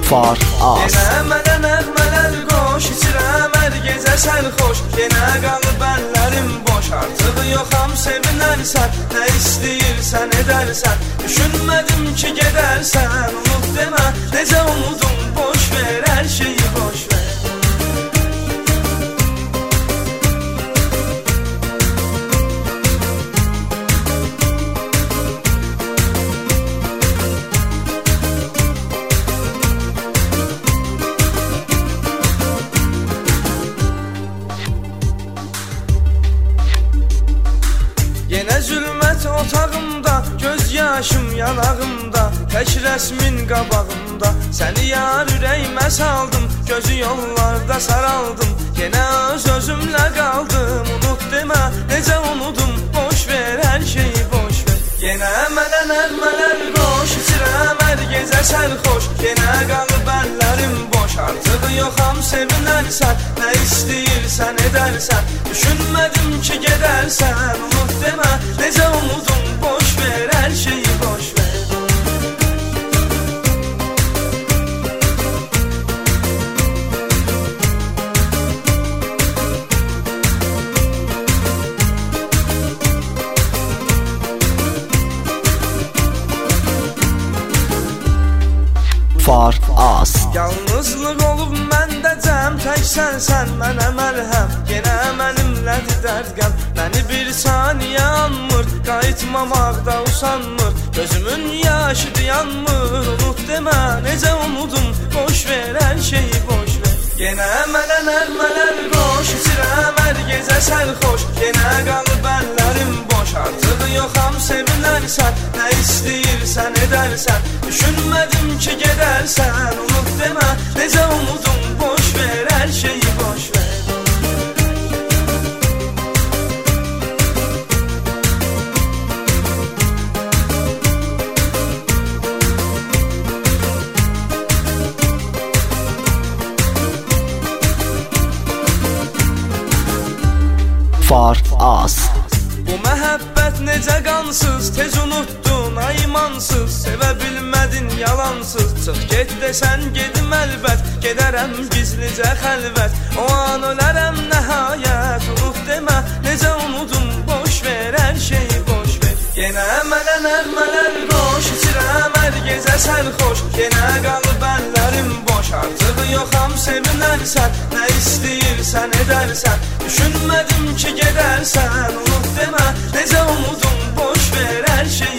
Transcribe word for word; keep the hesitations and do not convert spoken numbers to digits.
Far Az. Yenə mənə nəğmələr qoş, içirəm hər gecə sərxoş. Yenə qalıb əllərim boş, artıq yoxam sevinərsən. Nə istəyirsən edərsən, düşünmədim ki gedərsən. Unut demə, necə unudum, boş ver hər şeyi, boş ver. Yenə zülmət otağımda, göz yaşım yanağımda, tək rəsmin qabağımda. Səni yar ürəyimə saldım, gözü yollarda saraldım. Yenə öz özümlə qaldım, unut demə, necə unudum, boş ver hər şeyi, boş ver. Yenə mənə nəğmələr qoş, içirəm hər gecə sərxoş. Yenə qalıb əllərim boş, artıq yoxam sevinərsən. Nə istəyirsən edərsən, düşünmədim ki gedərsən. Unut demə, necə unudum, boş ver hər şeyi, boş ver. Far Az. Yalnızlıq olub məndə cəm, tək sənsən mənə məlhəm. Yenə mənimlədir dərd qəm, məni bir saniyə anmır. Qayıtmamaqda usanmır, gözümün yaşı dayanmır. Unut demə, necə unudum, boş ver hər şeyi, boş ver. Yenə mənə nəğmələr qoş, içirəm hər gecə sərxoş. Yenə qalıb əllərim boş, artıq yoxam sevinərsən. Nə istəyirsən edərsən, düşünmədim ki gedərsən. Unut demə, necə unudum, boş ver hər şeyi, boş ver. Far Az. Bu məhəbbət necə qansız, tez unuttun ay imansız. Sevə bilmədin yalansız, çıx get desən gedim əlbət. Gedərəm gizlicə xəlvət, o an ölərəm nəhayət. Unut demə, necə unudum, boş ver hər şeyi, boş ver. Yenə mənə nəğmələr qoş, içirəm hər gecə sərxoş. Yenə qalıb əllərim boş, artıq yoxam sevinərsən. Nə istəyirsən edərsən, düşünmədim ki gedərsən. Unut demə, necə unudum, boş ver hər şeyi.